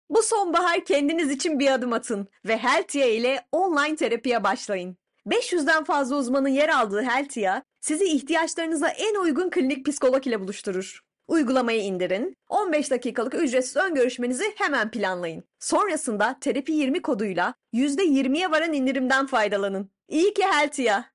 Bu sonbahar kendiniz için bir adım atın ve Heltia ile online terapiye başlayın. 500'den fazla uzmanın yer aldığı Heltia, sizi ihtiyaçlarınıza en uygun klinik psikolog ile buluşturur. Uygulamayı indirin, 15 dakikalık ücretsiz ön görüşmenizi hemen planlayın. Sonrasında Terapi 20 koduyla %20'ye varan indirimden faydalanın. İyi ki Heltia.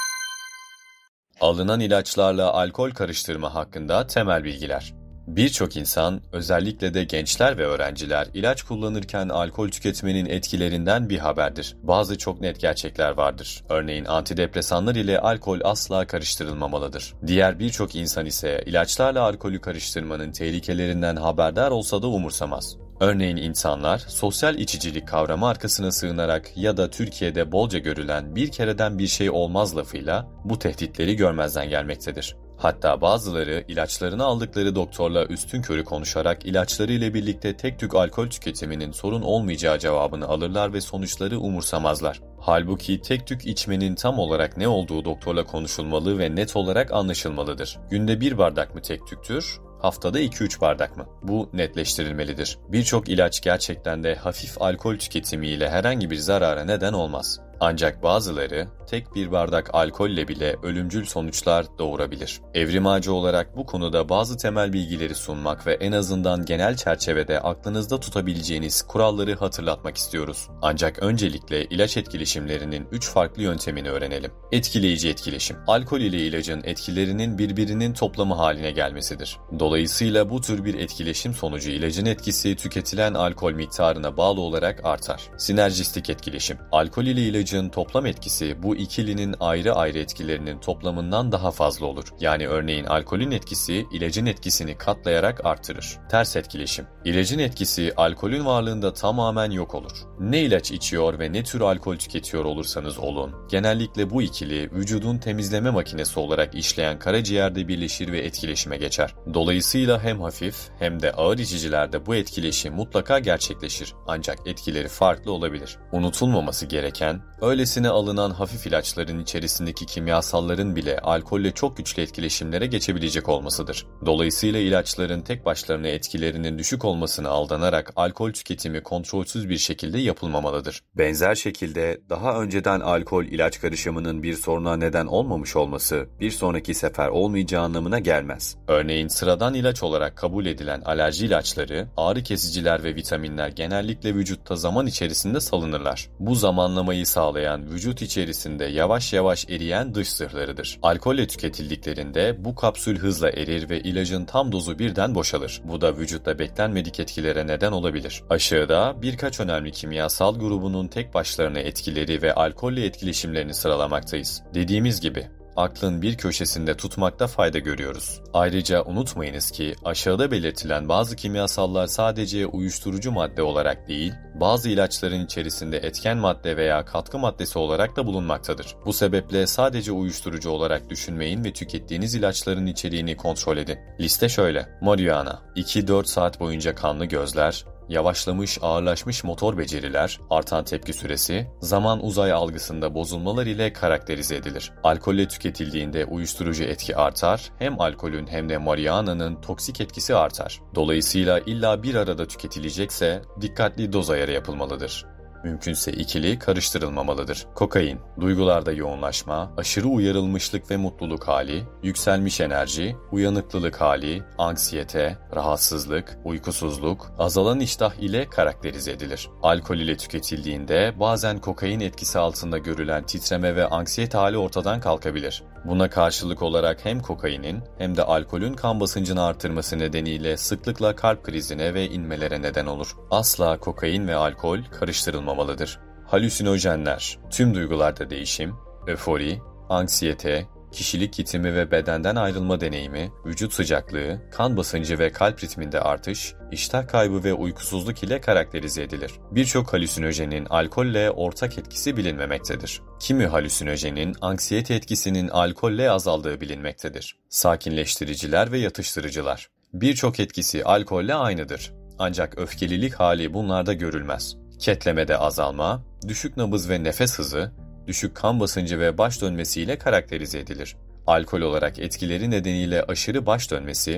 Alınan ilaçlarla alkol karıştırma hakkında temel bilgiler. Birçok insan, özellikle de gençler ve öğrenciler ilaç kullanırken alkol tüketmenin etkilerinden bir haberdir. Bazı çok net gerçekler vardır. Örneğin antidepresanlar ile alkol asla karıştırılmamalıdır. Diğer birçok insan ise ilaçlarla alkolü karıştırmanın tehlikelerinden haberdar olsa da umursamaz. Örneğin insanlar sosyal içicilik kavramı arkasına sığınarak ya da Türkiye'de bolca görülen bir kereden bir şey olmaz lafıyla bu tehditleri görmezden gelmektedir. Hatta bazıları ilaçlarını aldıkları doktorla üstünkörü konuşarak ilaçları ile birlikte tek tük alkol tüketiminin sorun olmayacağı cevabını alırlar ve sonuçları umursamazlar. Halbuki tek tük içmenin tam olarak ne olduğu doktorla konuşulmalı ve net olarak anlaşılmalıdır. Günde 1 bardak mı tek tüktür? Haftada 2-3 bardak mı? Bu netleştirilmelidir. Birçok ilaç gerçekten de hafif alkol tüketimiyle herhangi bir zarara neden olmaz. Ancak bazıları tek bir bardak alkolle bile ölümcül sonuçlar doğurabilir. Evrim Ağacı olarak bu konuda bazı temel bilgileri sunmak ve en azından genel çerçevede aklınızda tutabileceğiniz kuralları hatırlatmak istiyoruz. Ancak öncelikle ilaç etkileşimlerinin 3 farklı yöntemini öğrenelim. Etkileyici etkileşim. Alkol ile ilacın etkilerinin birbirinin toplamı haline gelmesidir. Dolayısıyla bu tür bir etkileşim sonucu ilacın etkisi tüketilen alkol miktarına bağlı olarak artar. Sinerjistik etkileşim. Alkol ile ilacın toplam etkisi bu ikilinin ayrı ayrı etkilerinin toplamından daha fazla olur. Yani örneğin alkolün etkisi ilacın etkisini katlayarak artırır. Ters etkileşim. İlacın etkisi alkolün varlığında tamamen yok olur. Ne ilaç içiyor ve ne tür alkol tüketiyor olursanız olun, genellikle bu ikili vücudun temizleme makinesi olarak işleyen karaciğerde birleşir ve etkileşime geçer. Dolayısıyla hem hafif hem de ağır içicilerde bu etkileşim mutlaka gerçekleşir. Ancak etkileri farklı olabilir. Unutulmaması gereken, öylesine alınan hafif ilaçların içerisindeki kimyasalların bile alkolle çok güçlü etkileşimlere geçebilecek olmasıdır. Dolayısıyla ilaçların tek başlarına etkilerinin düşük olmasına aldanarak alkol tüketimi kontrolsüz bir şekilde yapılmamalıdır. Benzer şekilde daha önceden alkol ilaç karışımının bir soruna neden olmamış olması bir sonraki sefer olmayacağı anlamına gelmez. Örneğin sıradan ilaç olarak kabul edilen alerji ilaçları, ağrı kesiciler ve vitaminler genellikle vücutta zaman içerisinde salınırlar. Bu zamanlamayı sağlayan vücut içerisinde yavaş yavaş eriyen dış zırhlarıdır. Alkolle tüketildiklerinde bu kapsül hızla erir ve ilacın tam dozu birden boşalır. Bu da vücutta beklenmedik etkilere neden olabilir. Aşağıda birkaç önemli kimyasal grubunun tek başlarına etkileri ve alkolle etkileşimlerini sıralamaktayız. Dediğimiz gibi, aklın bir köşesinde tutmakta fayda görüyoruz. Ayrıca unutmayınız ki aşağıda belirtilen bazı kimyasallar sadece uyuşturucu madde olarak değil, bazı ilaçların içerisinde etken madde veya katkı maddesi olarak da bulunmaktadır. Bu sebeple sadece uyuşturucu olarak düşünmeyin ve tükettiğiniz ilaçların içeriğini kontrol edin. Liste şöyle: marihuana, 2-4 saat boyunca kanlı gözler, yavaşlamış, ağırlaşmış motor beceriler, artan tepki süresi, zaman uzay algısında bozulmalar ile karakterize edilir. Alkolle tüketildiğinde uyuşturucu etki artar, hem alkolün hem de marihuana'nın toksik etkisi artar. Dolayısıyla illa bir arada tüketilecekse dikkatli doz ayarı yapılmalıdır. Mümkünse ikili karıştırılmamalıdır. Kokain, duygularda yoğunlaşma, aşırı uyarılmışlık ve mutluluk hali, yükselmiş enerji, uyanıklılık hali, anksiyete, rahatsızlık, uykusuzluk, azalan iştah ile karakterize edilir. Alkol ile tüketildiğinde bazen kokain etkisi altında görülen titreme ve anksiyete hali ortadan kalkabilir. Buna karşılık olarak hem kokainin hem de alkolün kan basıncını artırması nedeniyle sıklıkla kalp krizine ve inmelere neden olur. Asla kokain ve alkol karıştırılmamalıdır. Halüsinojenler, tüm duygularda değişim, öfori, anksiyete, kişilik yitimi ve bedenden ayrılma deneyimi, vücut sıcaklığı, kan basıncı ve kalp ritminde artış, iştah kaybı ve uykusuzluk ile karakterize edilir. Birçok halüsinojenin alkolle ortak etkisi bilinmemektedir. Kimi halüsinojenin anksiyete etkisinin alkolle azaldığı bilinmektedir. Sakinleştiriciler ve yatıştırıcılar. Birçok etkisi alkolle aynıdır. Ancak öfkelilik hali bunlarda görülmez. Ketlemede azalma, düşük nabız ve nefes hızı, düşük kan basıncı ve baş dönmesiyle karakterize edilir. Alkol olarak etkileri nedeniyle aşırı baş dönmesi,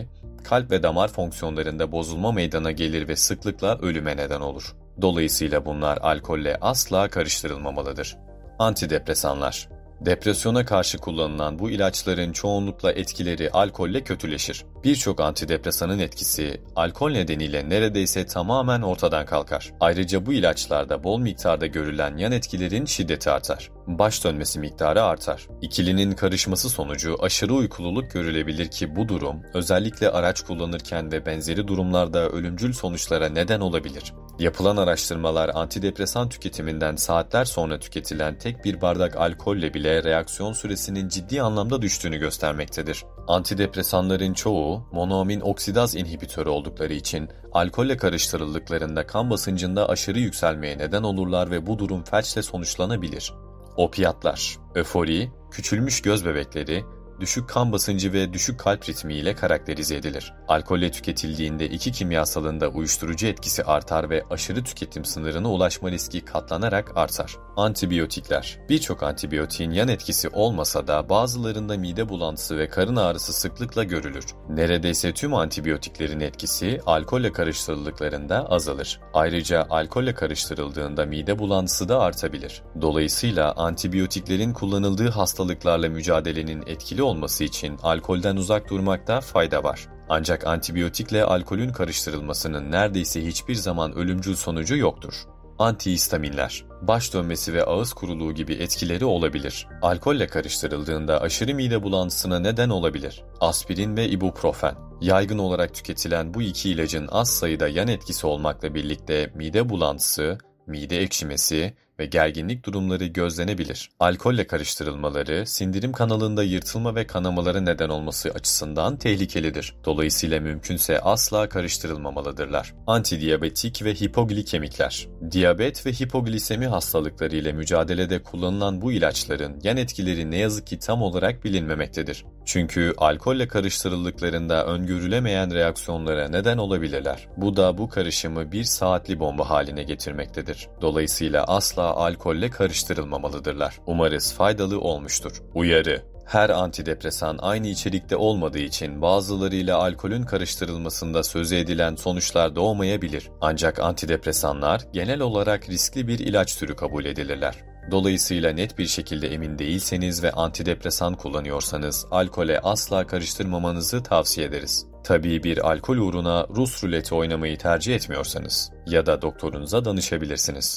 kalp ve damar fonksiyonlarında bozulma meydana gelir ve sıklıkla ölüme neden olur. Dolayısıyla bunlar alkolle asla karıştırılmamalıdır. Antidepresanlar. Depresyona karşı kullanılan bu ilaçların çoğunlukla etkileri alkolle kötüleşir. Birçok antidepresanın etkisi alkol nedeniyle neredeyse tamamen ortadan kalkar. Ayrıca bu ilaçlarda bol miktarda görülen yan etkilerin şiddeti artar. Baş dönmesi miktarı artar. İkilinin karışması sonucu aşırı uykululuk görülebilir ki bu durum özellikle araç kullanırken ve benzeri durumlarda ölümcül sonuçlara neden olabilir. Yapılan araştırmalar antidepresan tüketiminden saatler sonra tüketilen tek bir bardak alkolle bile reaksiyon süresinin ciddi anlamda düştüğünü göstermektedir. Antidepresanların çoğu monoamin oksidaz inhibitörü oldukları için alkolle karıştırıldıklarında kan basıncında aşırı yükselmeye neden olurlar ve bu durum felçle sonuçlanabilir. Opiatlar, öfori, küçülmüş göz bebekleri, düşük kan basıncı ve düşük kalp ritmi ile karakterize edilir. Alkolle tüketildiğinde iki kimyasalında uyuşturucu etkisi artar ve aşırı tüketim sınırına ulaşma riski katlanarak artar. Antibiyotikler. Birçok antibiyotiğin yan etkisi olmasa da bazılarında mide bulantısı ve karın ağrısı sıklıkla görülür. Neredeyse tüm antibiyotiklerin etkisi alkolle karıştırıldıklarında azalır. Ayrıca alkolle karıştırıldığında mide bulantısı da artabilir. Dolayısıyla antibiyotiklerin kullanıldığı hastalıklarla mücadelenin etkili olması için alkolden uzak durmakta fayda var. Ancak antibiyotikle alkolün karıştırılmasının neredeyse hiçbir zaman ölümcül sonucu yoktur. Antihistaminler, baş dönmesi ve ağız kuruluğu gibi etkileri olabilir. Alkolle karıştırıldığında aşırı mide bulantısına neden olabilir. Aspirin ve ibuprofen. Yaygın olarak tüketilen bu iki ilacın az sayıda yan etkisi olmakla birlikte mide bulantısı, mide ekşimesi ve gerginlik durumları gözlenebilir. Alkolle karıştırılmaları, sindirim kanalında yırtılma ve kanamalara neden olması açısından tehlikelidir. Dolayısıyla mümkünse asla karıştırılmamalıdırlar. Antidiyabetik ve hipoglikemikler. Diyabet ve hipoglisemi hastalıkları ile mücadelede kullanılan bu ilaçların yan etkileri ne yazık ki tam olarak bilinmemektedir. Çünkü alkolle karıştırıldıklarında öngörülemeyen reaksiyonlara neden olabilirler. Bu da bu karışımı bir saatli bomba haline getirmektedir. Dolayısıyla asla alkolle karıştırılmamalıdırlar. Umarız faydalı olmuştur. Uyarı: her antidepresan aynı içerikte olmadığı için bazılarıyla alkolün karıştırılmasında sözü edilen sonuçlar doğmayabilir. Ancak antidepresanlar genel olarak riskli bir ilaç türü kabul edilirler. Dolayısıyla net bir şekilde emin değilseniz ve antidepresan kullanıyorsanız alkole asla karıştırmamanızı tavsiye ederiz. Tabii bir alkol uğruna Rus ruleti oynamayı tercih etmiyorsanız ya da doktorunuza danışabilirsiniz.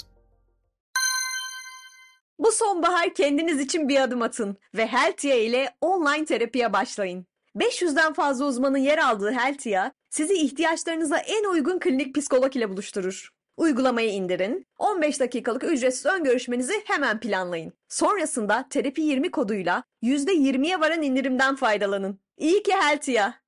Bu sonbahar kendiniz için bir adım atın ve Heltia ile online terapiye başlayın. 500'den fazla uzmanın yer aldığı Heltia, sizi ihtiyaçlarınıza en uygun klinik psikolog ile buluşturur. Uygulamayı indirin, 15 dakikalık ücretsiz ön görüşmenizi hemen planlayın. Sonrasında Terapi 20 koduyla %20'ye varan indirimden faydalanın. İyi ki Heltia!